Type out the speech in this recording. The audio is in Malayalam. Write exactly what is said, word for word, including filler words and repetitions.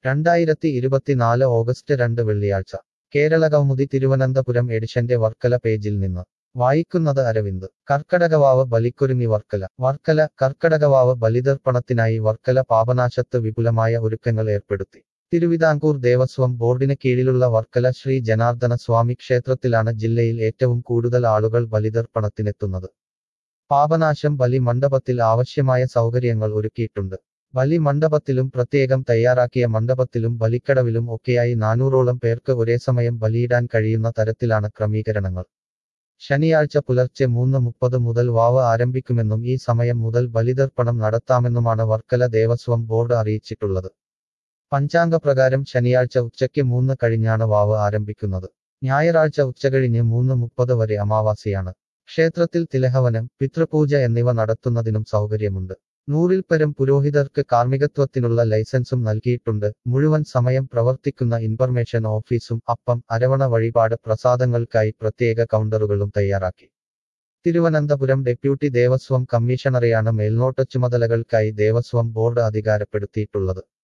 രണ്ടായിരത്തി ഇരുപത്തിനാല് ഓഗസ്റ്റ് രണ്ട് വെള്ളിയാഴ്ച കേരളകൗമുദി തിരുവനന്തപുരം എഡിഷന്റെ വർക്കല പേജിൽ നിന്ന് വായിക്കുന്നത് അരവിന്ദ്. കർക്കടകവാവ് ബലിക്കൊരുങ്ങി വർക്കല. വർക്കല കർക്കടകവാവ് ബലിതർപ്പണത്തിനായി വർക്കല പാപനാശത്ത് വിപുലമായ ഒരുക്കങ്ങൾ ഏർപ്പെടുത്തി. തിരുവിതാംകൂർ ദേവസ്വം ബോർഡിന് കീഴിലുള്ള വർക്കല ശ്രീ ജനാർദ്ദന സ്വാമി ക്ഷേത്രത്തിലാണ് ജില്ലയിൽ ഏറ്റവും കൂടുതൽ ആളുകൾ ബലിതർപ്പണത്തിനെത്തുന്നത്. പാപനാശം ബലി മണ്ഡപത്തിൽ ആവശ്യമായ സൗകര്യങ്ങൾ ഒരുക്കിയിട്ടുണ്ട്. ബലി മണ്ഡപത്തിലും പ്രത്യേകം തയ്യാറാക്കിയ മണ്ഡപത്തിലും ബലിക്കടവിലും ഒക്കെയായി നാനൂറോളം പേർക്ക് ഒരേസമയം ബലിയിടാൻ കഴിയുന്ന തരത്തിലാണ് ക്രമീകരണങ്ങൾ. ശനിയാഴ്ച പുലർച്ചെ മൂന്ന് മുപ്പത് മുതൽ വാവ് ആരംഭിക്കുമെന്നും ഈ സമയം മുതൽ ബലിതർപ്പണം നടത്താമെന്നുമാണ് വർക്കല ദേവസ്വം ബോർഡ് അറിയിച്ചിട്ടുള്ളത്. പഞ്ചാംഗപ്രകാരം ശനിയാഴ്ച ഉച്ചയ്ക്ക് മൂന്ന് കഴിഞ്ഞാണ് വാവ് ആരംഭിക്കുന്നത്. ഞായറാഴ്ച ഉച്ചകഴിഞ്ഞ് മൂന്ന് മുപ്പത് വരെ അമാവാസിയാണ്. ക്ഷേത്രത്തിൽ തിലഹവനം, പിതൃപൂജ എന്നിവ നടത്തുന്നതിനും സൗകര്യമുണ്ട്. നൂറിൽപ്പരം പുരോഹിതർക്ക് കാർമ്മികത്വത്തിനുള്ള ലൈസൻസും നൽകിയിട്ടുണ്ട്. മുഴുവൻ സമയം പ്രവർത്തിക്കുന്ന ഇൻഫർമേഷൻ ഓഫീസും അപ്പം, അരവണ വഴിപാട് പ്രസാദങ്ങൾക്കായി പ്രത്യേക കൗണ്ടറുകളും തയ്യാറാക്കി. തിരുവനന്തപുരം ഡെപ്യൂട്ടി ദേവസ്വം കമ്മീഷണറെയാണ് മേൽനോട്ട ചുമതലകൾക്കായി ദേവസ്വം ബോർഡ് അധികാരപ്പെടുത്തിയിട്ടുള്ളത്.